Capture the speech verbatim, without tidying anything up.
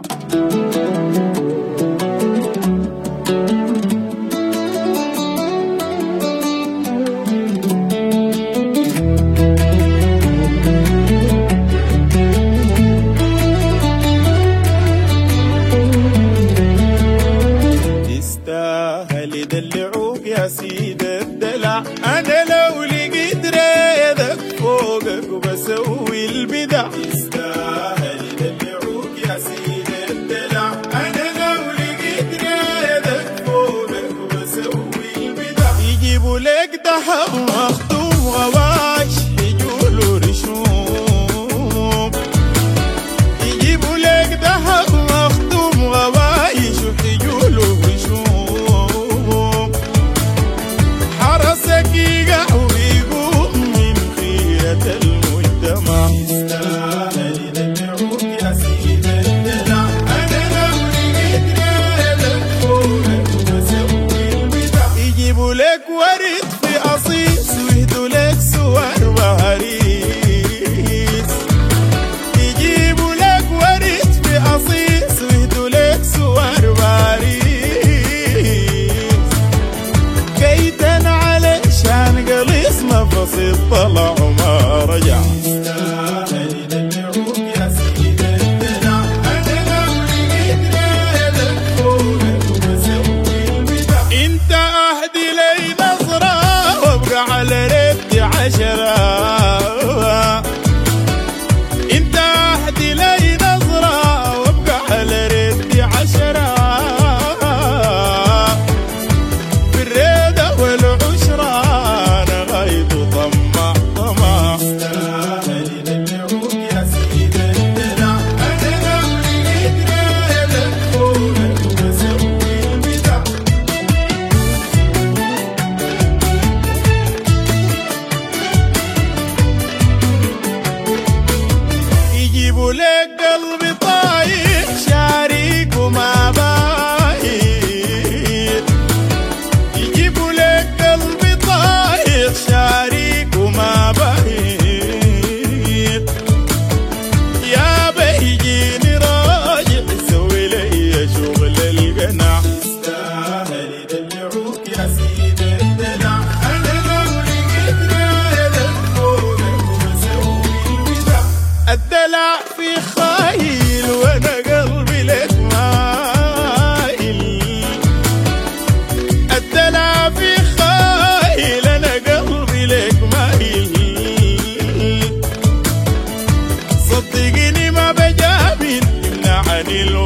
تستاهل يدلعوك يا سيد الدلع، أنا لو لقيت ريدك فوقك وبسوي البدع. تستاهل يدلعوك يا سيد الدلع، أنا لو لقيت ريدك فوقك وبسوي البدع. يجيبوا لك دهب مخدوم غواش يجولوا رشوم، يجيبوا لك دهب مخدوم غوايش ويجولوا رشوم. حرسك يقع ويقوم من خيرة المجتمع. يستاهل يدلعوك يا سيد الدلع، أنا لو لقيت ريدك فوقك وبسوي البدع. يجيبوا لك ورد في قصيص ويهدوا لك صور وهريس، يجيبوا لك ورد في قصيص ويهدوا لك صور وهريس. كيدا علشان قليص مفاصل طلع وما رجع. يستاهل يدلعوك يا سيد الدلع، أنا لو لقيت ريدك فوقك وبسوي البدع. انت اهدي لي نظرة وابقى على ريبتي عشرة، انت اهدي لي نظرة وابقى على ريبتي عشرة. في الريدة والعشرة انا غايب وطمع طمع. يستاهل يدلعوك يا سيد الدلع، أنا لو لقيت ريدك فوقك وبسوي البدع. يجيبوا لك قلبي طايح شاريك وما باين، يجيبوا لك قلبي طايح شاريك وما باين. يا بيجيني راجع يسوي لي شغل القناع. يستاهل يدلعوك يا سيد الدلع، أنا لو لقيت ريدك فوقك وبسوي البدع. الدلع في خايل وانا قلبي لك مايل، الدلع في خايل انا قلبي لك مايل. صدقني ما بجامل يمنعني الوعد